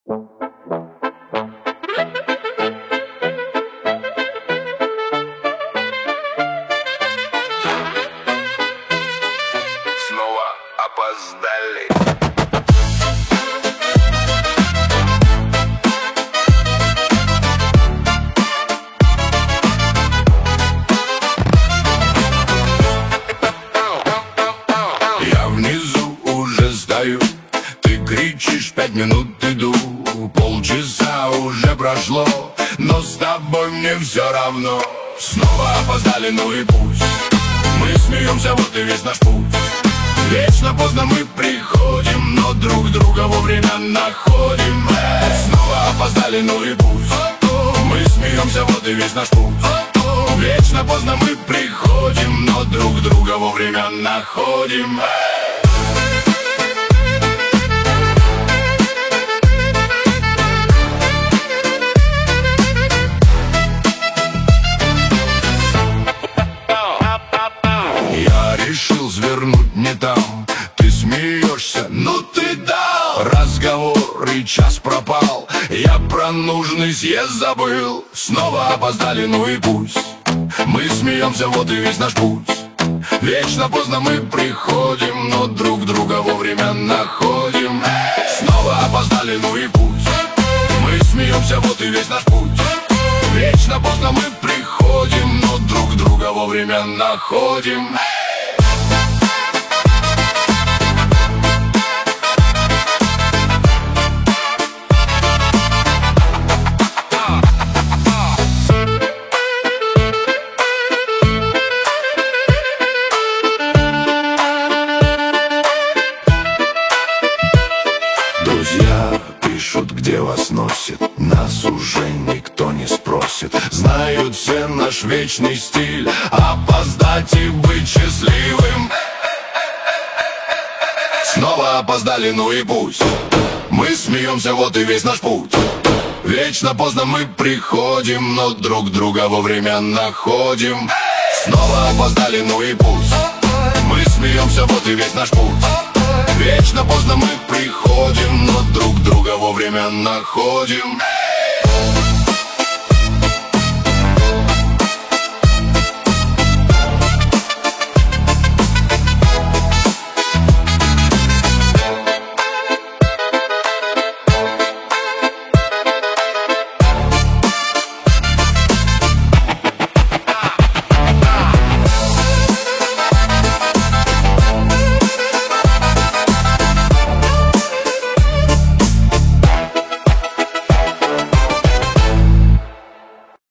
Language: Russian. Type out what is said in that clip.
Снова опоздали. Я внизу уже стою, ты кричишь 5 минут иду, полчаса уже прошло, но с тобой мне все равно. Снова опоздали, ну и пусть. Мы смеемся, вот и весь наш путь. Вечно поздно мы приходим, но друг друга вовремя находим. Снова опоздали, ну и пусть. Мы смеемся, вот и весь наш путь. Вечно поздно мы приходим, но друг друга вовремя находим. Я решил свернуть не там, ты смеешься, ну ты дал. Разговор и час пропал, я про нужный съезд забыл. Снова опоздали, ну и пусть. Мы смеемся, вот и весь наш путь. Вечно поздно мы приходим, но друг друга вовремя находим. Снова опоздали, ну и пусть. Мы смеемся, вот и весь наш путь. Вечно поздно мы приходим, но друг друга вовремя находим. Друзья пишут, где вас носит, нас уже никто не спросит. Знают все наш вечный стиль, опоздать и быть счастливым. Снова опоздали, ну и пусть. Мы смеемся, вот и весь наш путь. Вечно поздно мы приходим, но друг друга вовремя находим. Снова опоздали, ну и пусть. Мы смеемся, вот и весь наш путь. Вечно поздно мы приходим, но друг друга вовремя находим.